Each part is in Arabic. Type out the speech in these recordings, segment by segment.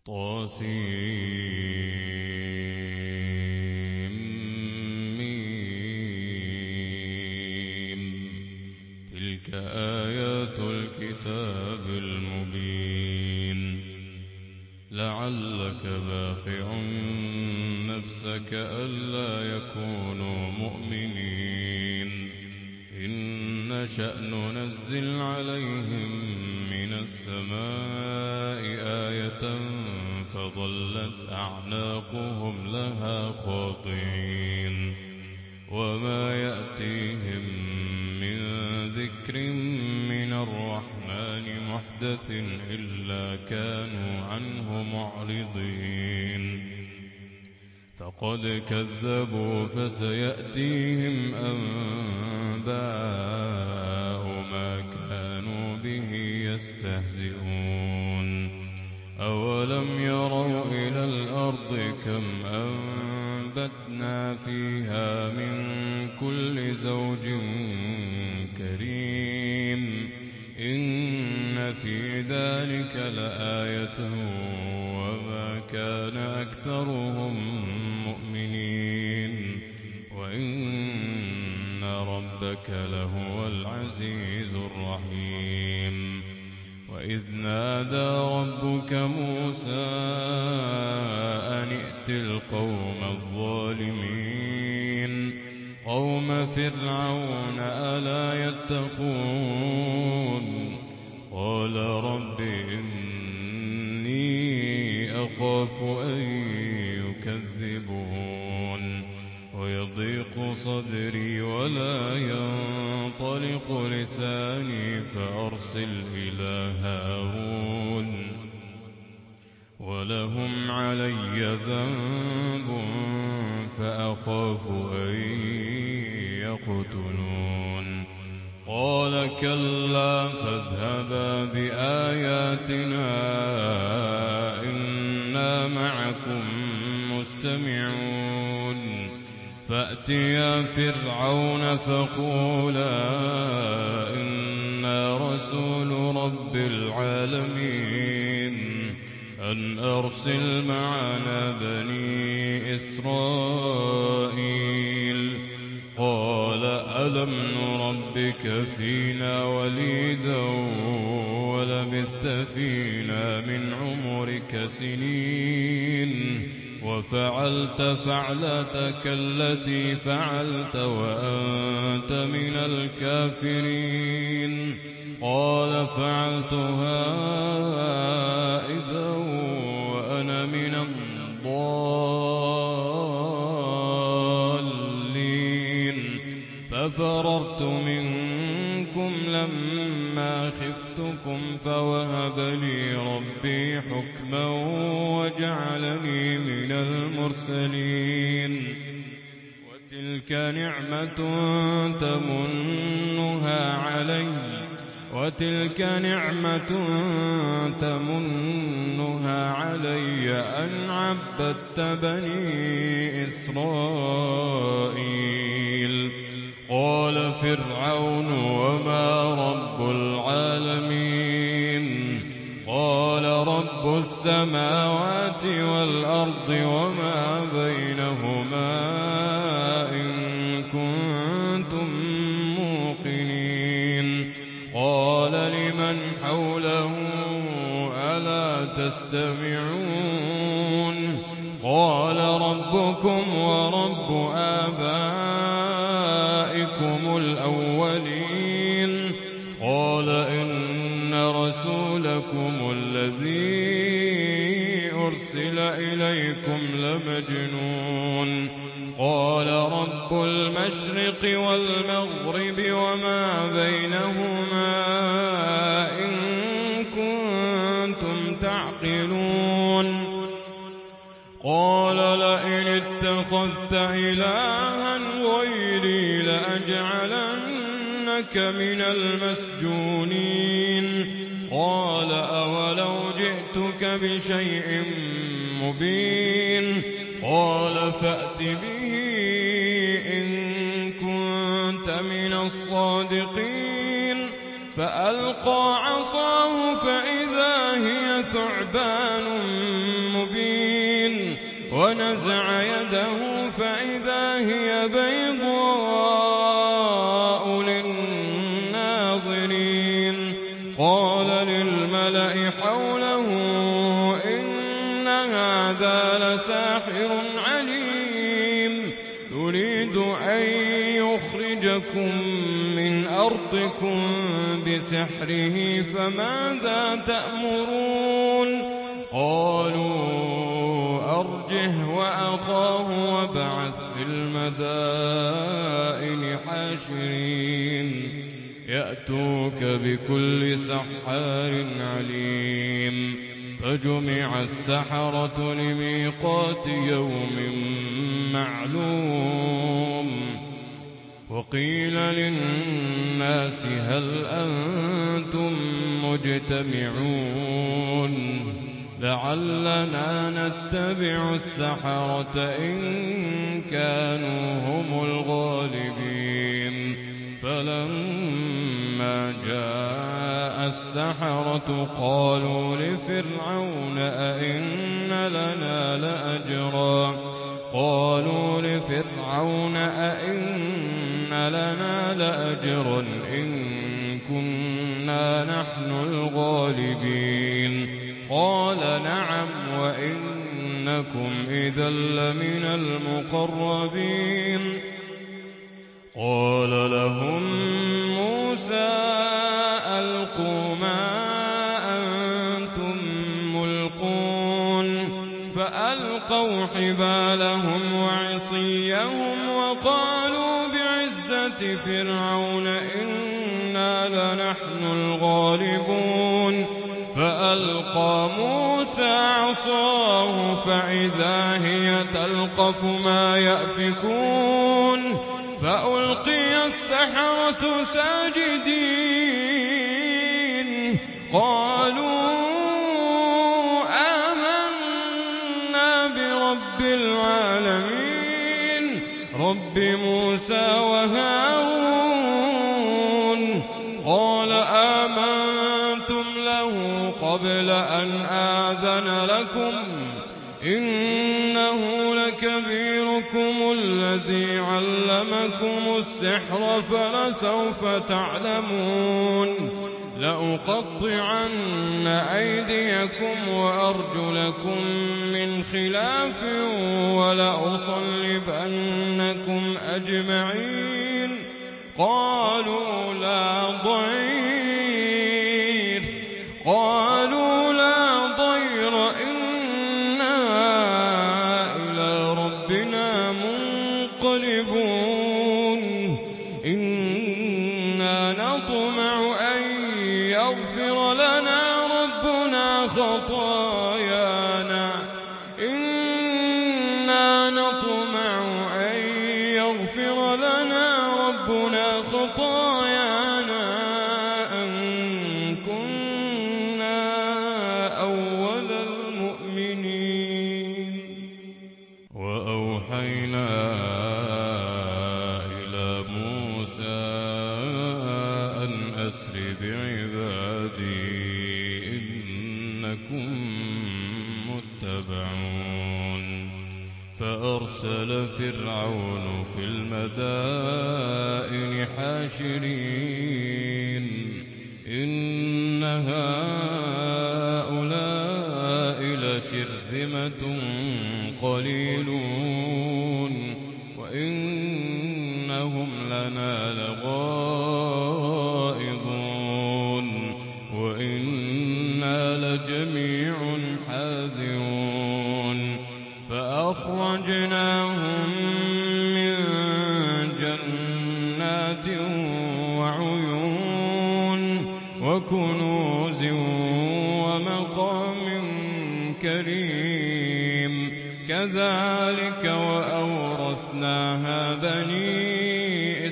طسم. تلك آيات الكتاب المبين. لعلك باخع نفسك ألا يكونوا مؤمنين إن نشأ ننزل عليهم من السماء آية فظلت أعناقهم لها خاضعين وما يأتيهم من ذكر من الرحمن محدث إلا كانوا عنه معرضين. فقد كذبوا فسيأتيهم أنباء ما كانوا به يستهزئون. أولم يروا إلى الأرض كم أنبتنا فيها من كل زوج كريم إن في ذلك لآية وما كان أكثرهم مؤمنين وإن ربك لهو العزيز الرحيم. وإذ نادى ربك موسى أن ائت القوم الظالمين قوم فرعون ألا يتقون قال رب إني أخاف أن يكذبون ويضيق صدري ولا ينطلق لساني فأرسل إلى هارون ولهم علي ذنب فأخاف أن يقتلون. قال كلا فاذهبا بآياتنا إنا معكم مستمعون. فأتيا فرعون فقولا إنا رسول رب العالمين أن أرسل معنا بني إسرائيل. قال ألم نربك فينا وليدا ولبثت فينا من عمرك سنين وفعلت فعلتك التي فعلت وأنت من الكافرين. قال فعلتها إذا وأنا من الضالين ففررت منكم لما خفتكم فوهب لي ربي حكما وجعلني من المرسلين. وتلك نعمة تمنها علي أن عبدت بني إسرائيل. قال فرعون وما رب العالمين. قال رب السماوات والأرض وما بينهما إن كنتم موقنين. قال لمن حوله ألا تستمعون. قال ربكم ورب آبائكم الأولين. قال إن رسولكم الذي أرسل إليكم لمجنون. قال رب المشرق والمغرب وما بينهما إن كنتم تعقلون. قال لئن اتخذت إلها غيري لأجعلنك من المسجونين. قال أولو جئتك بشيء مبين. قال فأت به إن كنت من الصادقين. فألقى عصاه فإذا هي ثعبان ونزع يده فإذا هي بيضاء للناظرين قال للملأ حوله إن هذا لساحر عليم يريد أن يخرجكم من أرضكم بسحره فماذا تأمرون قالوا أرجه وأخاه وابعث في المدائن حاشرين يأتوك بكل سحار عليم فجمع السحرة لميقات يوم معلوم وقيل للناس هل أنتم مجتمعون لعلنا نتبع السحرة إن كانوا هم الغالبين فلما جاء السحرة قالوا لفرعون أئن لنا لأجرا إن كنا نحن الغالبين قال نعم وإنكم إذا لمن المقربين قال لهم موسى ألقوا ما أنتم ملقون فألقوا حبالهم وعصيهم وقالوا بعزة فرعون إنا لنحن الغالبون فألقى موسى عصاه فإذا هي تلقف ما يأفكون فألقي السحرة ساجدين قالوا آمنا برب العالمين رب موسى وهارون قال آمنتم له قبل أن آذن لكم إنه لكبيركم الذي علمكم السحر فلسوف تعلمون لأقطعن أيديكم وأرجلكم من خلاف ولأصلبنكم أجمعين قالوا لا ضير إنا إلى ربنا منقلبون إنا نطمع أن يغفر لنا ربنا خطايانا أن كنا أول المؤمنين وأوحينا إلى موسى أن أسر بعبادي إنكم متبعون فأرسل فرعون في المدائن حاشرين إن هؤلاء لشرذمة قليلون وإنهم لنا لغائظون وإنا لجميع حاذرون فأخرجناهم من جنات وعيون وكنوز ومقام كريم كذلك وأورثناها بني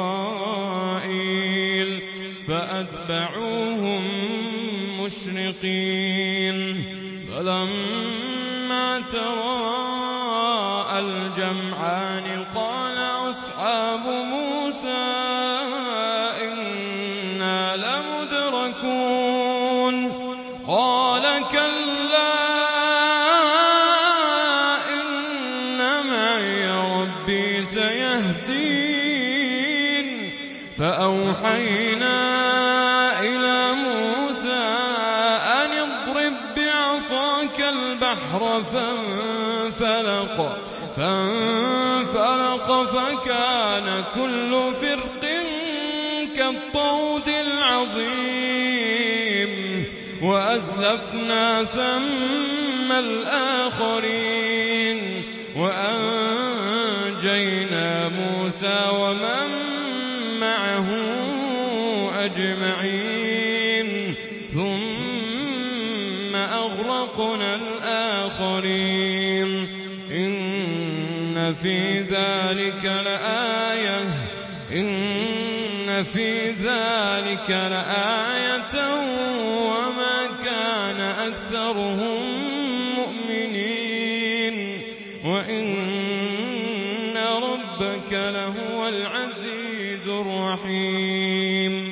إسرائيل فأتبعوهم مشرقين فلما تراءى الجمعان قال أصحاب موسى إنا لمدركون قال كلا إن يهدين فأوحينا إلى موسى أن اضرب بعصاك البحر فانفلق فكان كل فرق كالطود العظيم وأزلفنا ثم الآخرين وأنجينا موسى ومن معه أجمعين ثم أغرقنا الآخرين إن في ذلك لآية وما كان أكثرهم مؤمنين وإن ربك لهو العزيز الرحيم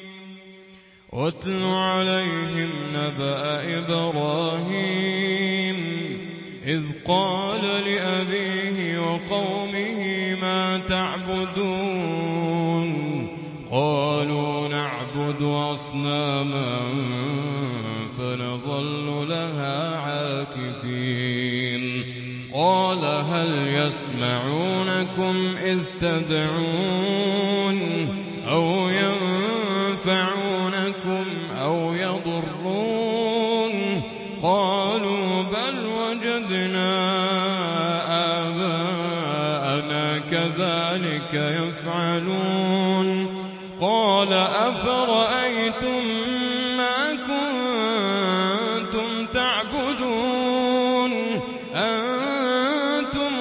واتل عليهم نبأ إبراهيم إذ قال لأبيه وقومه ما تعبدون قالوا نعبد أصناما فنظل لها عاكفين قال هل يسمعونكم إذ تدعون أو ينفعونكم أو يضرون قالوا بل وجدنا آباءنا كذلك يفعلون قال أفرأيتم ما كنتم تعبدون أنتم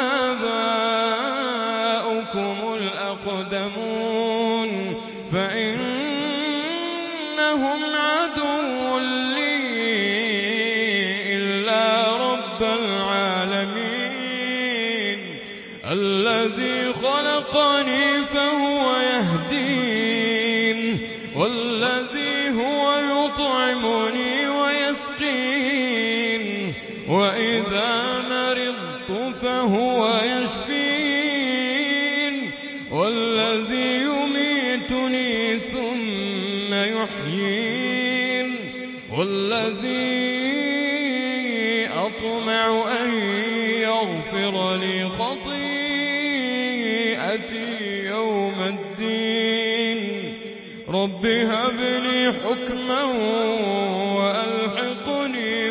وآباؤكم الأقدمون فإنهم عدو لي إلا رب العالمين الذي خلقني فهو يهدين والذي هو يطعمني ويسقين وإذا مرضت فهو يشفين والذي يميتني ثم يحيين والذي أطمع أن يغفر لي خطيئتي يوم الدين رب هب لي حكما وألحقني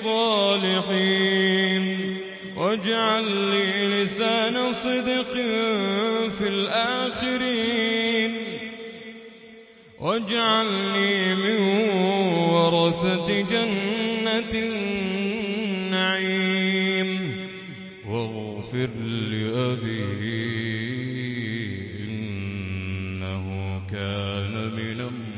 بالصالحين واجعل لي لسان صدق في الآخرين واجعلني من ورثة جنة النعيم واغفر لأبي إنه كان من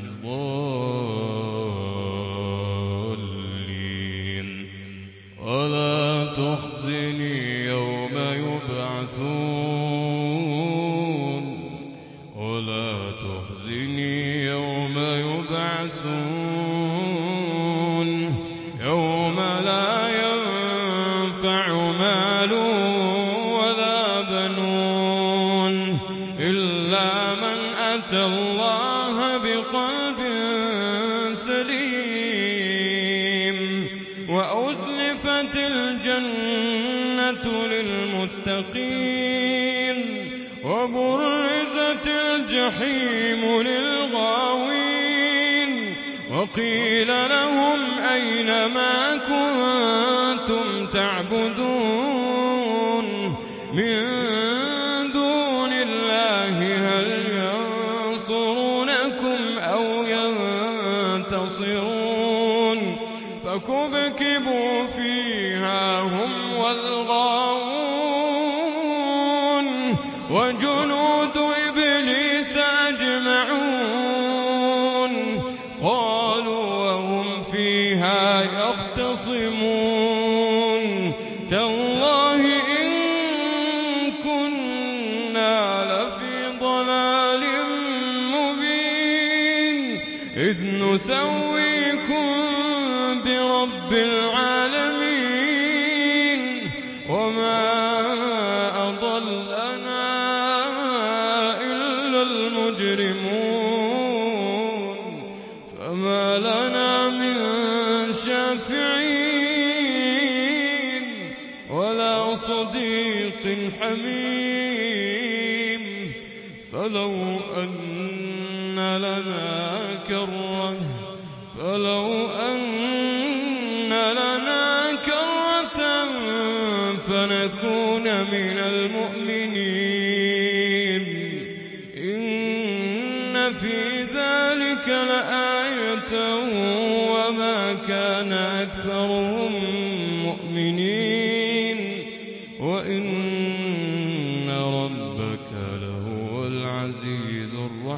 الضالين ولا تخزني يوم يبعثون يوم لا ينفع مال ولا بنون إلا من أتى الله بقلب سليم وأزلفت الجنة للمتقين وبرزت الجحيم للغاوين وقيل لهم أين ما كنتم تعبدون من دون الله هل ينصرونكم أو ينتصرون فكبكبوا فيها هم والغاوون وجنود إبليس أجمعون قالوا وهم فيها يختصمون تالله إن كنا لفي ضلال مبين إذ نسويكم برب العالمين وما أضلنا صديق حميم فلو أن لنا كرة فنكون من المؤمنين إن في ذلك لآية وما كان أكثرهم مؤمنين وإن ربك لهو العزيز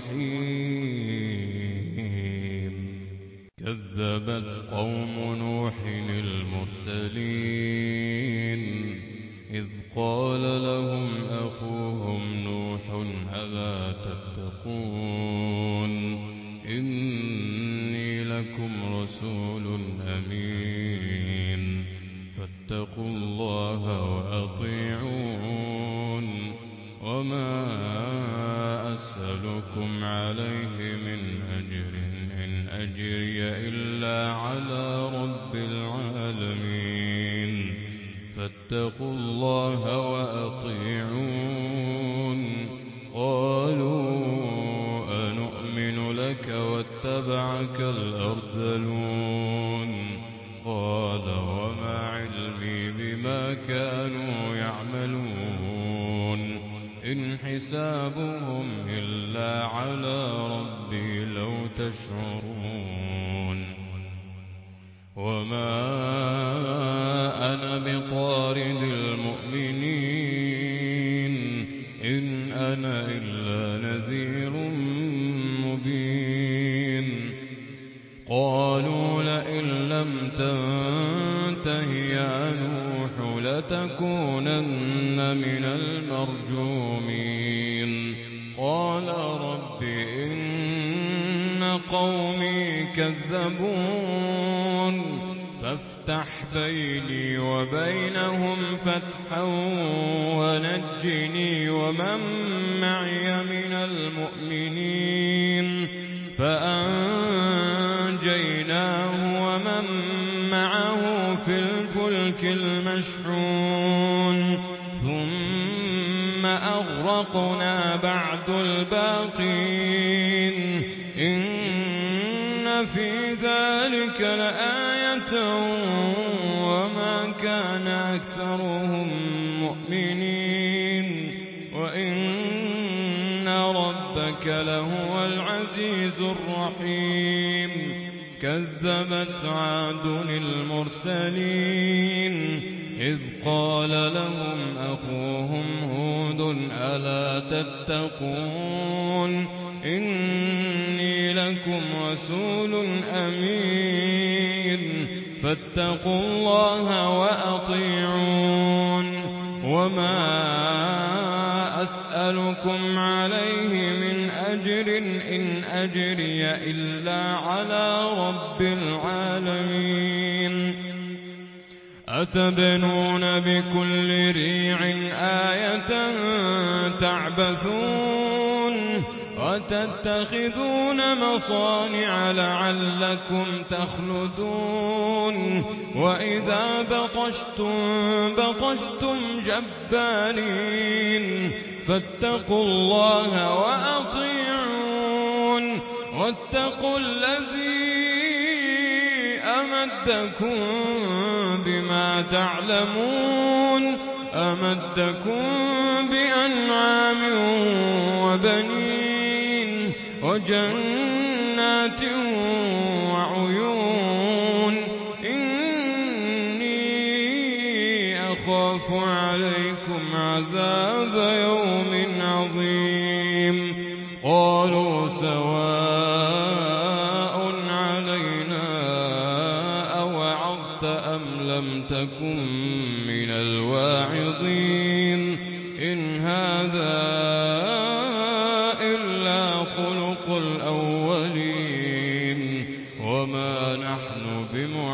الرحيم كذبت قوم نوح المرسلين إذ قال لهم أخوهم نوح ألا تتقون إني لكم رسول أمين فاتقوا الله وأطيعون وما أسألكم عليه من أجر إن أجري إلا على رب العالمين فاتقوا الله وأطيعون قالوا أنؤمن لك واتبعك الأرذلون قال وما علمي بما كانوا يعملون إن حسابهم إلا على ربي لو تشعرون وما أنا بطارد المؤمنين إن أنا إلا نذير مبين قالوا لئن لم تنته يا نوح لتكونن من المرجومين قال رب إن قومي كذبون فافتح بيني وبينهم فتحا ونجني ومن معي من المؤمنين فأنجيناه ومن معه في الفلك المشحون ثم أغرقنا بعد الباقين إن في ذلك لآية وما كان أكثرهم مؤمنين وإن ربك لهو العزيز الرحيم كذبت عاد المرسلين إذ قال لهم أخوهم هود ألا تتقون إني لكم رسول أمين فاتقوا الله وأطيعون وما أسألكم عليه من أجر إن أجري إلا على رب العالمين أتبنون بكل ريع آية تعبثون وتتخذون مصانع لعلكم تخلدون وإذا بطشتم جبارين فاتقوا الله وأطيعون واتقوا الذي أمدكم بما تعلمون أمدكم بأنعام وبنين وجنات وعيون إني أخاف عليكم عذاب يوم عظيم قالوا سواء علينا أوعظت أم لم تكن من الواعظين إن هذا إلا خلق الأولين وما نحن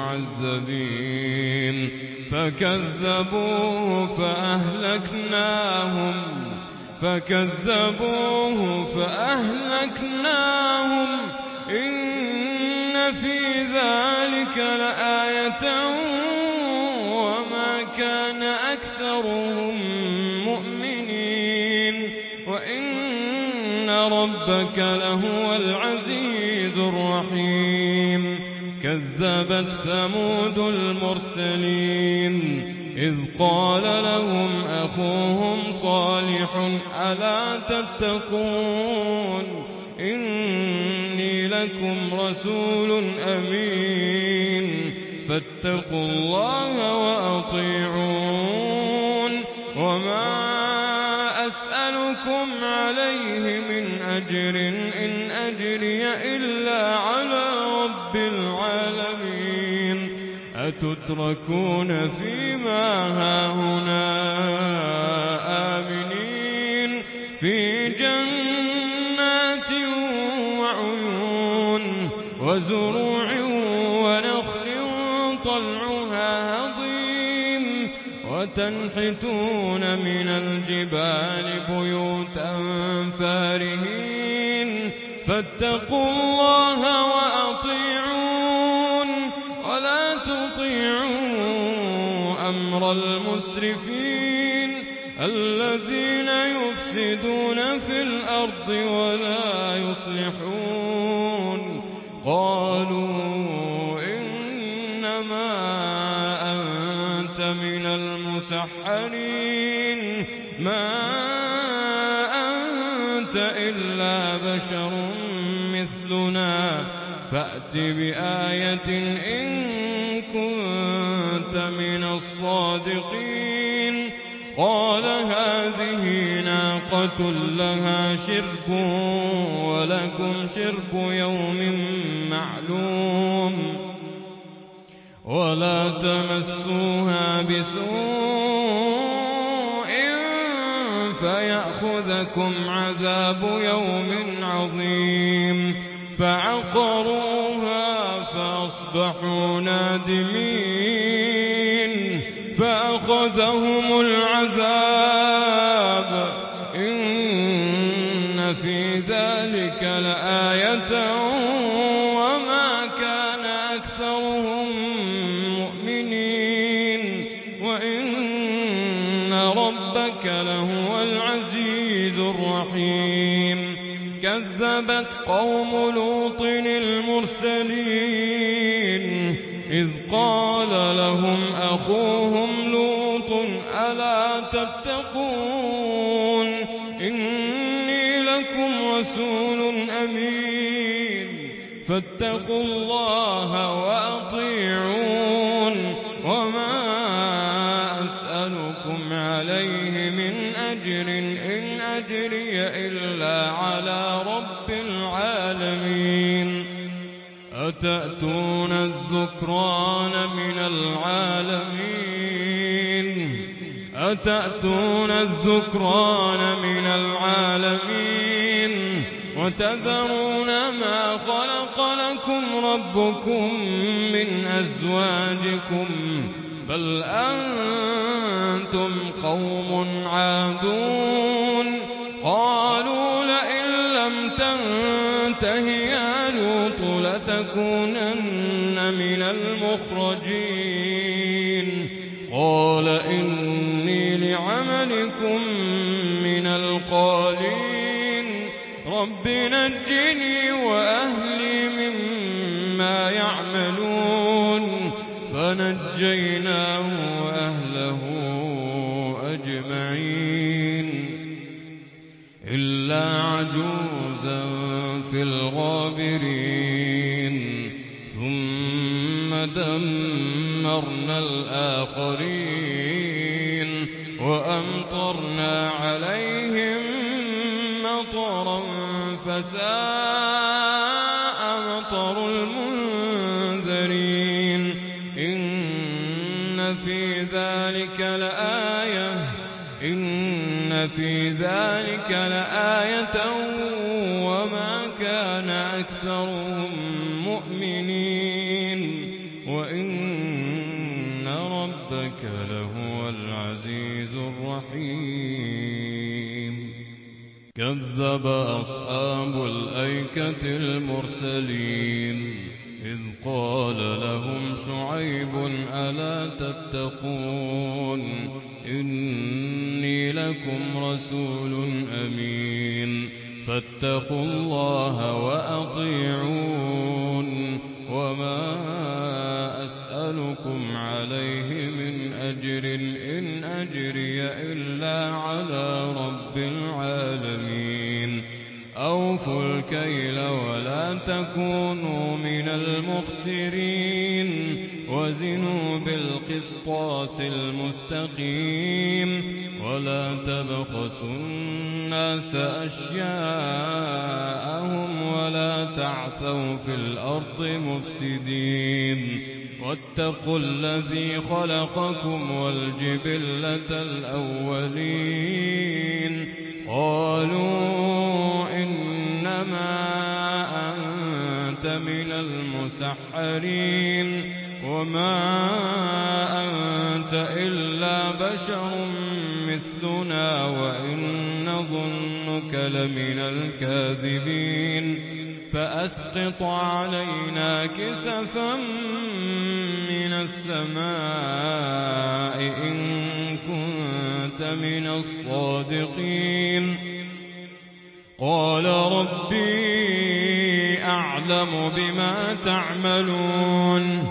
بمعذبين فكذبوه فأهلكناهم إن في ذلك لآية وما كان أكثرهم مؤمنين وإن ربك لهو العزيز الرحيم كذبت ثمود المرسلين إذ قال لهم أخوهم صالح ألا تتقون إني لكم رسول أمين فاتقوا الله وأطيعون وما أسألكم عليه من أجر إن أجري إلا على رب العالمين أتتركون فيما هاهنا آمنين في جنات وعيون وزروع ونخل طلعها هضيم وتنحتون من الجبال بيوتا فارهين فاتقوا الله وأطيعون ولا تطيعوا أمر المسرفين الذين يفسدون في الأرض ولا يصلحون قالوا إنما أنت من المسحرين ما أنت إلا بشر مثلنا فأت بآية إن كنت من الصادقين قال هذه ناقة لها شرب ولكم شرب يوم معلوم ولا تمسوها بسوء فيأخذكم عذاب يوم عظيم فعقروها فأصبحوا نادمين فأخذهم العذاب إن في ذلك لآية وما كان أكثرهم مؤمنين وإن ربك لهو العزيز الرحيم كذبت قوم لوط المرسلين إذ قال لهم أخوهم لوط ألا تتقون إني لكم رسول أمين فاتقوا الله وأطيعون وما أسألكم عليه من أجر إن أجري إلا على رب العالمين أتأتون الذكران من العالمين وتذرون ما خلق لكم ربكم من أزواجكم بل أنتم قوم عادون قالوا لئن لم تنته يا لوط لتكونن من المخرجين قال إني لعملكم من القالين رب نجني وأهلي مما يعملون فنجيناه وأهله أجمعين إلا عجوزا في الغابرين ثم دمرنا الآخرين وأمطرنا عليهم مطرا فساء مطر المنذرين إن في ذلك لآية وما كان أكثرهم مؤمنين وإن ربك لهو العزيز الرحيم كذب أصحاب الأيكة المرسلين إذ قال لهم شعيب ألا تتقون إني لكم رسول أمين فاتقوا الله وأطيعون وما أسألكم عليه من أجر إن أجري إلا على رب العالمين أوفوا الكيل ولا تكونوا من المخسرين وزنوا بالقسطاس المستقيم ولا تبخسوا الناس أشياءهم ولا تعثوا في الأرض مفسدين واتقوا الذي خلقكم والجبلة الأولين قالوا إنما أنت من المسحرين وما أنت إلا بشر مثلنا وإن نظنك لمن الكاذبين فأسقط علينا كسفا من السماء إن كنت من الصادقين قال ربي أعلم بما تعملون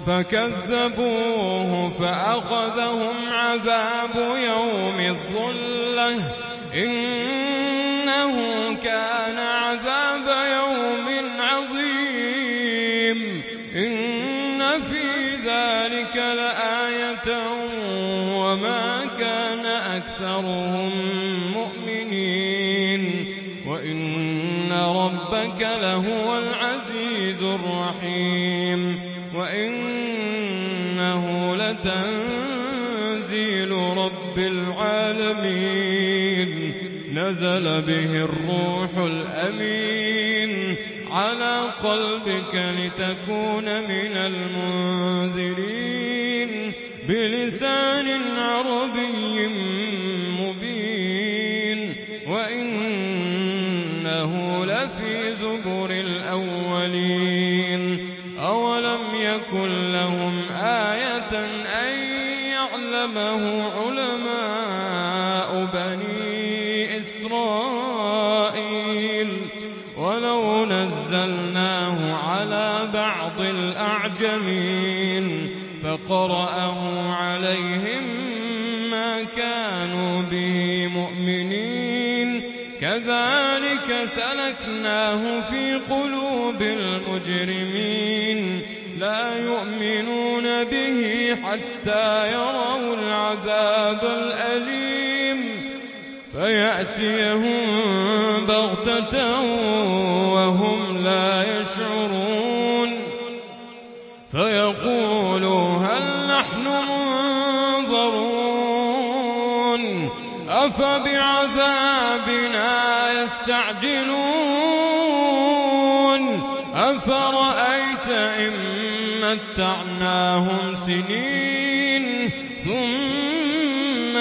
فكذبوه فأخذهم عذاب يوم الظلة إنه كان عذاب يوم عظيم إن في ذلك لآية وما كان أكثرهم مؤمنين وإن ربك لهو العزيز الرحيم وإنه لتنزيل رب العالمين نزل به الروح الأمين على قلبك لتكون من المنذرين بلسان عربي مبين وإنه لفي زبر الأولين أولم يكن لهم آية أن يعلمه علماء بني إسرائيل ولو نزلناه على بعض الأعجمين فقرأه عليهم ما كانوا به مؤمنين كذلك سلكناه في قلوب المجرمين لا يؤمنون به حتى يروا العذاب الأليم فيأتيهم بغتة وهم لا يشعرون فيقولوا هل نحن منظرون أفبعذابنا يستعجلون أفرأيت إن متعناهم سنين ثم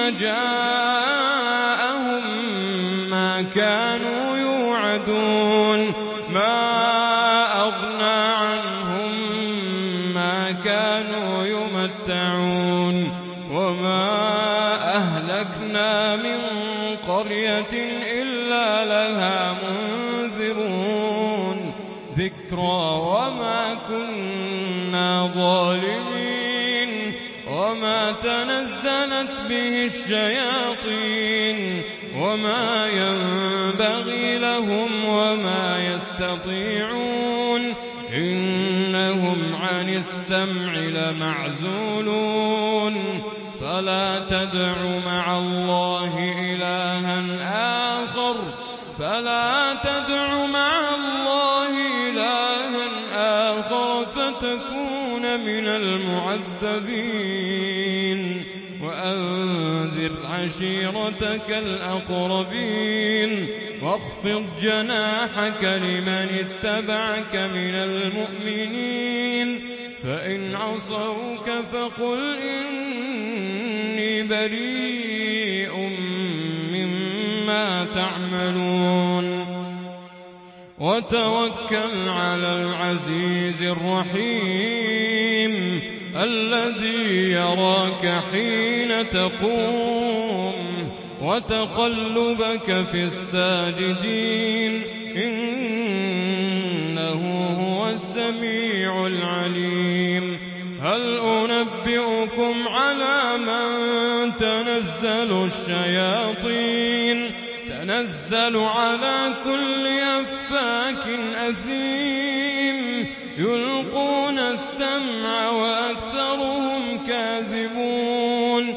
جاءهم ما كانوا يوعدون ما أغنى عنهم ما كانوا يمتعون وما أهلكنا من قرية إلا لها منذرون ذكرى وما كنا ظالمين وما تنزلت به الشياطين وما ينبغي لهم وما يستطيعون إنهم عن السمع لمعزولون فلا تدع مع الله إلها آخر فتكون من المعذبين وأنذر عشيرتك الأقربين واخفض جناحك لمن اتبعك من المؤمنين فإن عصوك فقل إني بريء مما تعملون وتوكل على العزيز الرحيم الذي يراك حين تقوم وتقلبك في الساجدين إنه هو السميع العليم. هل أنبئكم على من تنزل الشياطين تنزل على كل أفاك أثيم يلقون السمع وأكثرهم كاذبون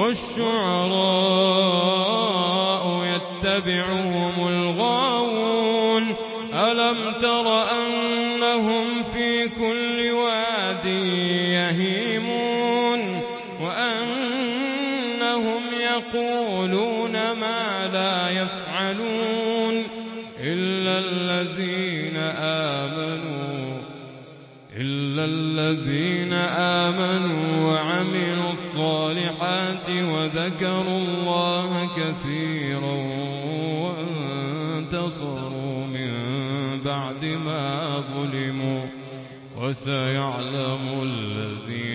والشعراء يتبعهم الغاوون ألم تر أنهم في كل واد يهيمون وأنهم يقولون ما لا يفعلون إلا الذين آمنوا وعملوا الصالحات وذكروا الله كثيرا وانتصروا من بعد ما ظلموا وسيعلم الذين